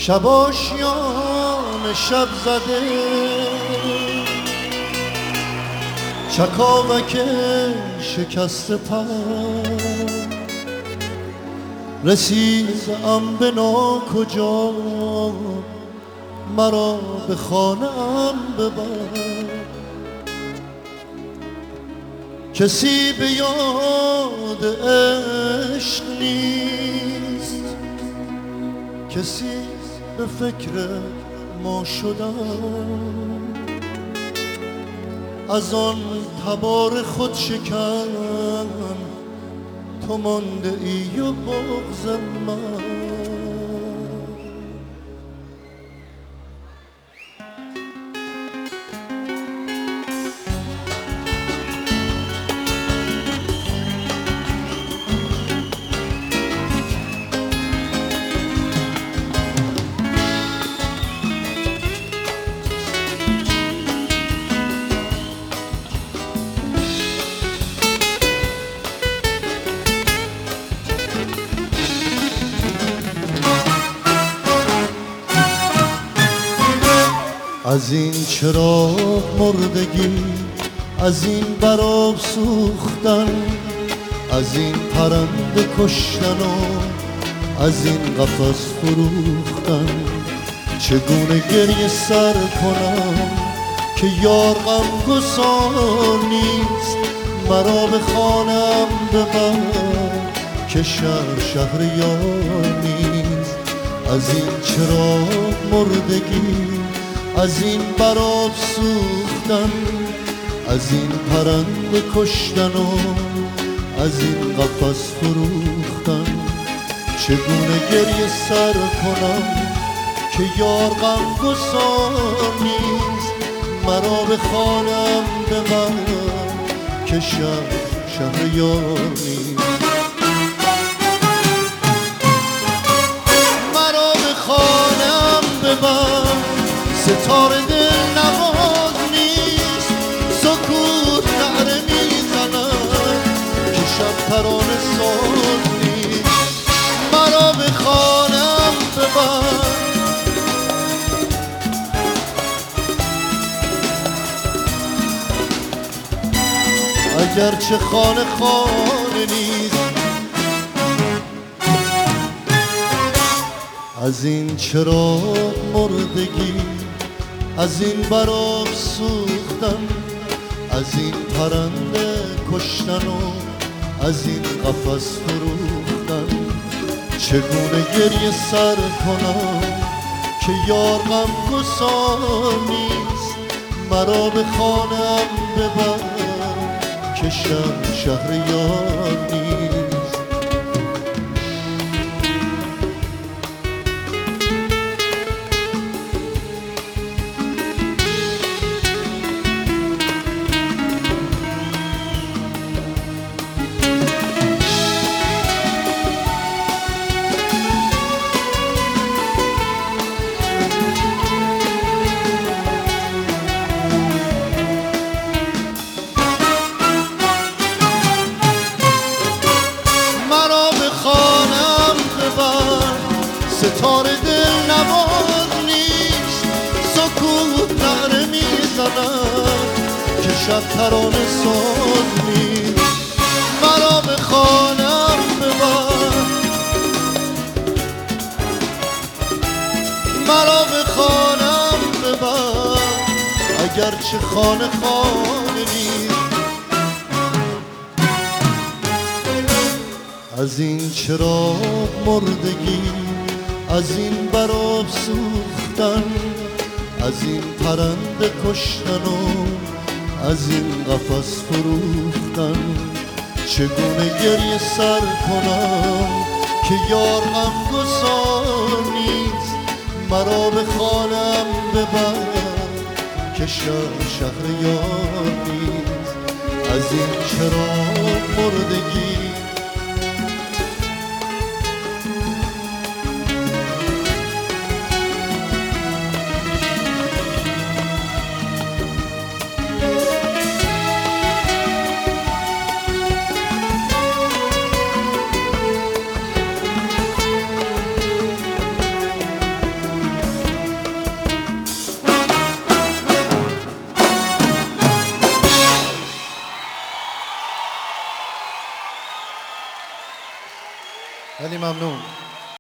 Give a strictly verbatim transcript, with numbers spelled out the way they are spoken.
شب آشیان شب زده چکاوک شکست پر رسیدم به ناکجا مرا به خانه ام ببر کسی به یاد عشق نیست کسی به فکر ما شدم از آن تبار خود شکن تو مانده ای و بغض من از این چراغ مردگی از این براب سوختن از این پرنده کشتن و از این قفس فروختن چگونه گریه سر کنم که یار غمگسار نیست مرا به خانم ببر که شهر شهر یار نیست از این چراغ مردگی از این براب سوختن از این پرنده کشتن و از این قفس فروختن چگونه گریه سر کنم که یار غمگسار نیست مرا به خانم ببر که شهر شهر یار نیست مرا به خانم ببر ستاره دل نواز نیست سکوت نعره میزنم که شب ترانه ساز نیست مرا به خانم ببر اگرچه خانه خانه نیست از این چراغ مردگی از این براب سوختن از این پرنده کشتن و از این قفس فروختن چگونه گریه سر کنم که یار غمگسار نیست مرا به خانم ببر که شهر شهر یار نیست ستاره دل نواز نیست سکوت نعره میزنم که شب ترانه ساز نیست مرا به خانم ببر مرا به خانم ببر اگرچه خانه خانه نیست از این چراغ مردگی از این براب سوختن از این پرنده کشتن و از این قفس فروختن چگونه گریه سر کنم که یار غمگسار نیست مرا به خانم ببر که شهر شهر یار نیست از این چراغ مردگی ممنون.